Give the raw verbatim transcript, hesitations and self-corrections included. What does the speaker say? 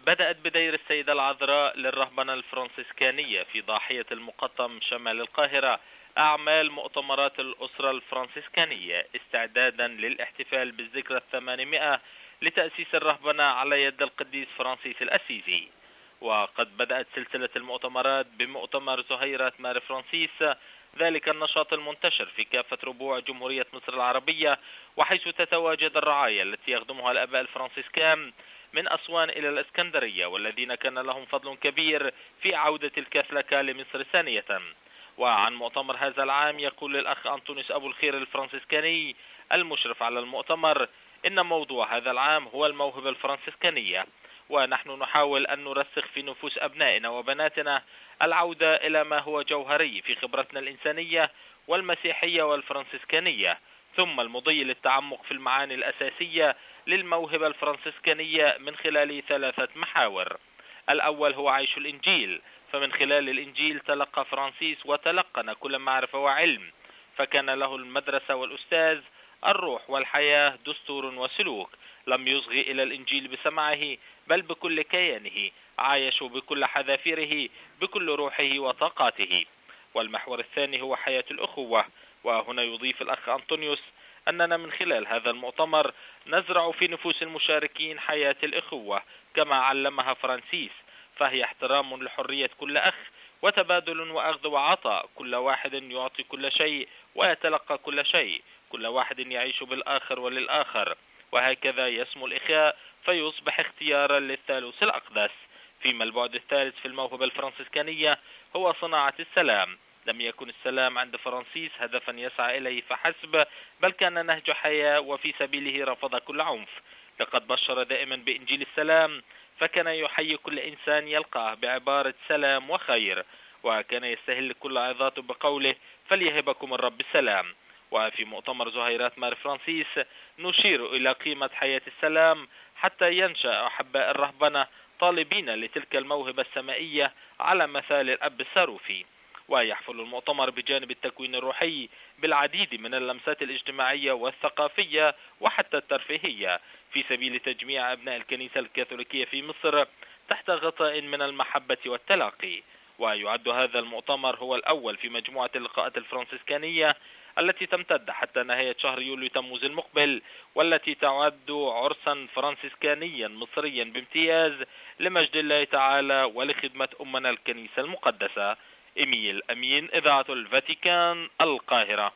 بدأت بدير السيدة العذراء للرهبنة الفرنسيسكانية في ضاحية المقطم شمال القاهرة أعمال مؤتمرات الأسرة الفرنسيسكانية استعدادا للاحتفال بالذكرى الثمانمائة لتأسيس الرهبنة على يد القديس فرانسيس الأسيزي. وقد بدأت سلسلة المؤتمرات بمؤتمر زهيرة مار فرانسيس، ذلك النشاط المنتشر في كافة ربوع جمهورية مصر العربية، وحيث تتواجد الرعاية التي يخدمها الآباء الفرنسيسكان من أسوان إلى الإسكندرية، والذين كان لهم فضل كبير في عودة الكاثوليكية لمصر ثانية. وعن مؤتمر هذا العام يقول الأخ أنطونيوس أبو الخير الفرنسيسكاني المشرف على المؤتمر إن موضوع هذا العام هو الموهبة الفرنسيسكانية، ونحن نحاول أن نرسخ في نفوس أبنائنا وبناتنا العودة إلى ما هو جوهري في خبرتنا الإنسانية والمسيحية والفرنسيسكانية، ثم المضي للتعمق في المعاني الأساسية للموهبة الفرنسيسكانية من خلال ثلاثة محاور. الأول هو عيش الإنجيل، فمن خلال الإنجيل تلقى فرانسيس وتلقن كل معرفة وعلم، فكان له المدرسة والأستاذ الروح والحياة دستور وسلوك، لم يصغي إلى الإنجيل بسمعه بل بكل كيانه، عايش بكل حذافيره بكل روحه وطاقاته. والمحور الثاني هو حياة الأخوة، وهنا يضيف الأخ أنطونيوس أننا من خلال هذا المؤتمر نزرع في نفوس المشاركين حياة الأخوة كما علمها فرانسيس، فهي احترام لحرية كل أخ وتبادل وأخذ وعطاء، كل واحد يعطي كل شيء ويتلقى كل شيء، كل واحد يعيش بالآخر وللآخر، وهكذا يسمو الإخاء فيصبح اختيارا للثالوث الأقدس. فيما البعد الثالث في الموهبة الفرنسيسكانية هو صناعة السلام. لم يكن السلام عند فرانسيس هدفا يسعى إليه فحسب، بل كان نهج حياة وفي سبيله رفض كل عنف. لقد بشر دائما بإنجيل السلام، فكان يحيي كل إنسان يلقاه بعبارة سلام وخير، وكان يستهل كل عظاته بقوله فليهبكم الرب السلام. وفي مؤتمر زهيرات مار فرانسيس نشير إلى قيمة حياة السلام حتى ينشأ أحباء الرهبنة طالبين لتلك الموهبة السمائية على مثال الأب الساروفي. ويحفل المؤتمر بجانب التكوين الروحي بالعديد من اللمسات الاجتماعية والثقافية وحتى الترفيهية في سبيل تجميع أبناء الكنيسة الكاثوليكية في مصر تحت غطاء من المحبة والتلاقي. ويعد هذا المؤتمر هو الأول في مجموعة اللقاءات الفرنسيسكانية التي تمتد حتى نهاية شهر يوليو تموز المقبل، والتي تعد عرسا فرنسيسكانيا مصريا بامتياز لمجد الله تعالى ولخدمة أمنا الكنيسة المقدسة. إيميل أمين، إذاعة الفاتيكان، القاهرة.